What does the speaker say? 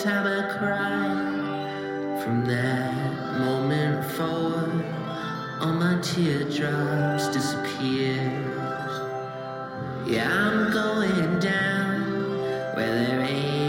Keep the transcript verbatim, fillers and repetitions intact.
time I cried. From that moment forward, all my teardrops disappeared. Yeah, I'm going down where there ain't